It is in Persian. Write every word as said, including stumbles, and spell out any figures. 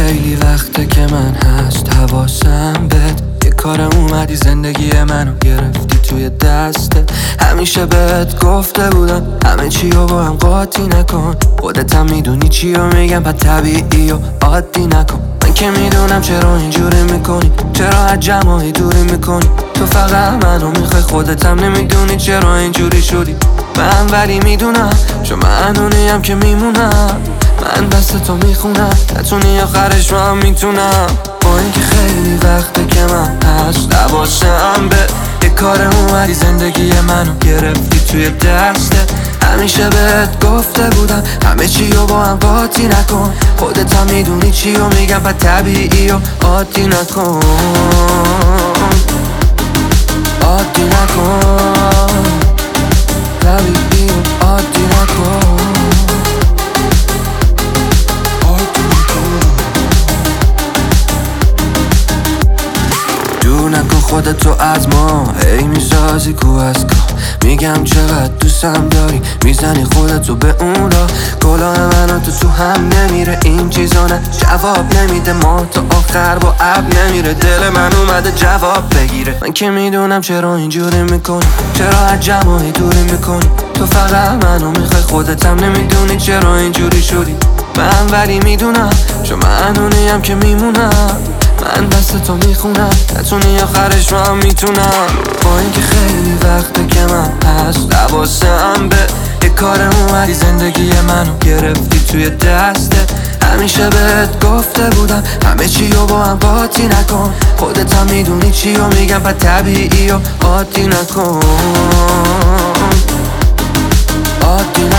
خیلی وقته که من هست حواسم بهت، یه کار اومدی زندگی منو گرفتی توی دستت. همیشه بهت گفته بودم همه چی رو با هم قاطی نکن، خودت هم میدونی چی رو میگم پس طبیعی و عادی نکن. من که میدونم چرا اینجوری میکنی، چرا از جمعی دوری میکنی، تو فقط منو میخوای خودت هم نمیدونی چرا اینجوری شدی. من ولی میدونم چون من اونیم که میمونم، من دست تو میخونم نتونی آخرش رو هم میتونم. با اینکه خیلی وقته که من هست حواسم به، یه کار اومدی زندگی منو گرفتی توی دستت. همیشه بهت گفته بودم همه چی رو با هم قاطی نکن، خودت هم میدونی چی رو میگم پس طبیعی و عادی نکن، عادی نکن، طبیعی و عادی نکن. دور نکن خودتو از ما، هی میسازی کو از کا، میگم چقدر دوستم داری، میزنی خودتو به اون را. کلاه من و تو تو هم نمیره، این چیزا نه جواب نمیده، ما تا آخر با اب نمیره، دل من اومده جواب بگیره. من که میدونم چرا اینجوری میکنی، چرا از جمعی دوری میکنی، تو فقط منو میخوای خودت هم نمیدونی چرا اینجوری شدی. من ولی میدونم چون من اونیم که میمونم، من دست تو میخونم نتونی آخرش رو هم میتونم. با اینکه خیلی وقته که من هست حواسم به، یه کار اومدی زندگی منو گرفتی توی دستت. همیشه بهت گفته بودم همه چی رو با هم قاطی نکن، خودت هم میدونی چی رو میگم پس طبیعی و عادی نکن، عادی